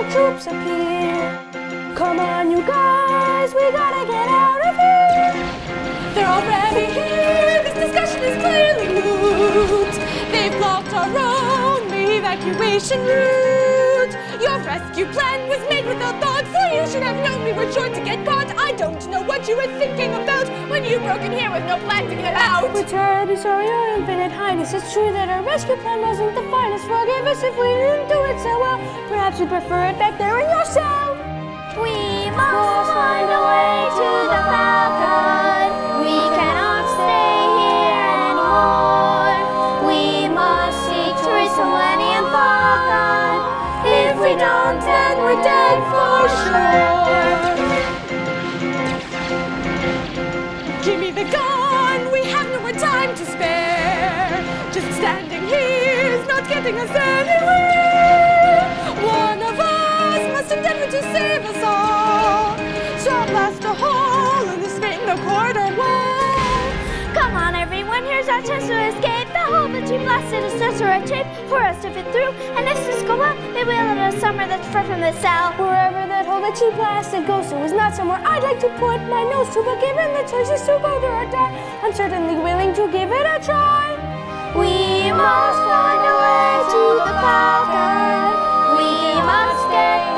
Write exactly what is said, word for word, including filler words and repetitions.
troops appear. Come on, you guys, we gotta get out of here. They're already here, this discussion is clearly moot. They've blocked our only evacuation route. Your rescue plan was made without thought, so you should have known we were sure to get caught. I don't know what you were thinking about when you broke in here with no plan to get out. We're terribly sorry, Your Infinite Highness. It's true that our rescue plan wasn't the finest. Forgive us if we didn't do it so well. Perhaps you'd prefer it back there in your cell. We must find a way to the Falcon. We cannot stay here anymore. We must seek to reach the Millennium Falcon. If we don't, then we're dead for sure. Give me the gun, we have no more time to spare. Just standing here is not getting us anywhere. One of us must endeavor to save us all. So I'll blast a hole in this fatal corridor wall. Come on, everyone, here's our chance to escape. The hole that you blasted is just the right shape for us to fit through. And if this go up, it will in a summer that's far from the south. Wherever that hole that you blasted goes to is not somewhere I'd like to put my nose to, but given the choices to go there or die, I'm certainly willing to give it a try. We must find a way to the Falcon. We must get